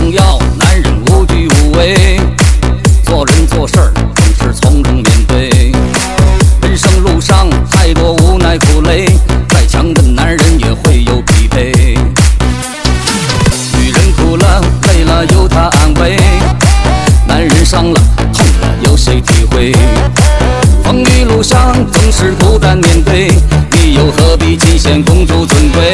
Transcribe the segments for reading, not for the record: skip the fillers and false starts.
重要，男人无惧无畏，做人做事儿总是从容面对。人生路上太多无奈苦累，再强的男人也会有疲惫。女人哭了累了有她安慰，男人伤了痛了有谁体会？风雨路上总是孤单面对，你又何必尽显公主尊贵？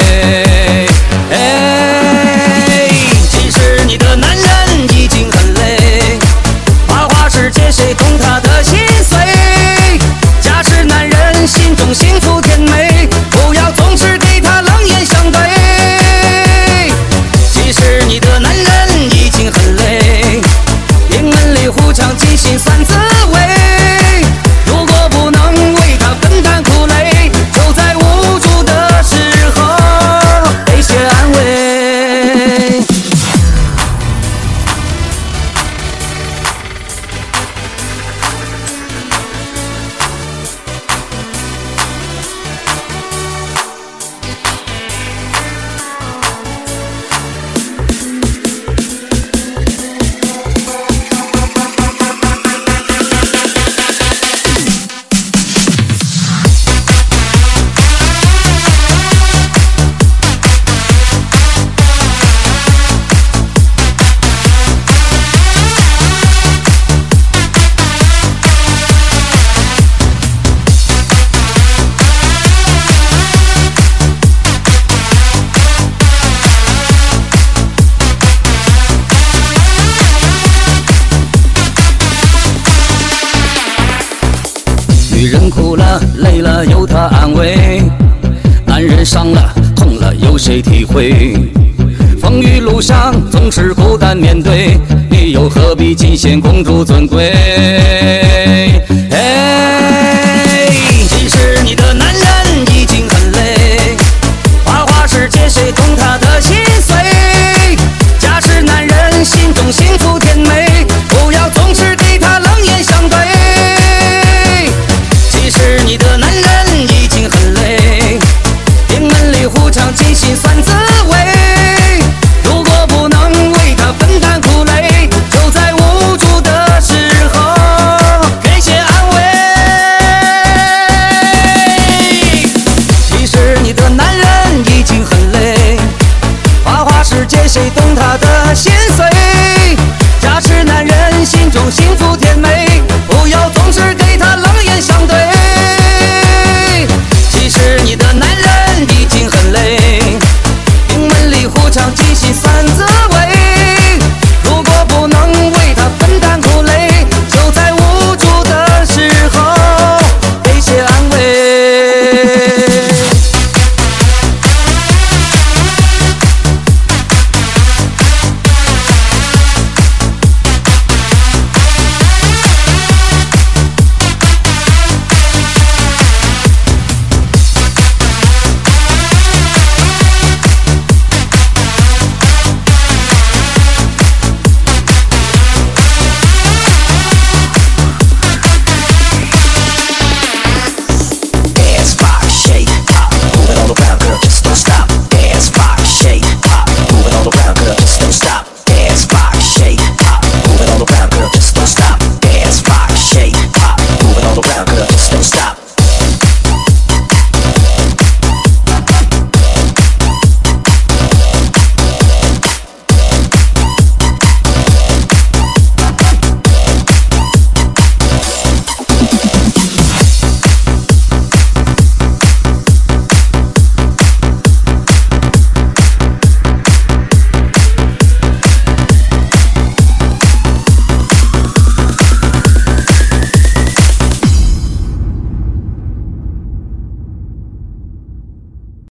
其实你的男人已经很累，花花世界谁懂他的心碎？假使男人心中幸福甜美，不要总是给他冷眼相对。其实你的男人已经很累，营门里胡抢尽心三滋味。如果不能为他分担苦累，就在无助的时候给些安慰。女人哭了累了有她安慰，男人伤了痛了有谁体会？风雨路上总是孤单面对，你又何必尽显公主尊贵？其实你的男人已经很累，花花世界谁懂他的心碎？假使男人心中幸福甜美，不要总是给他冷眼相对。其实你的男人已经很累，营门里胡抢尽心酸滋味。如果不能为他分担苦累，就在无助的时候给些安慰。其实你的男人已经很累，花花世界谁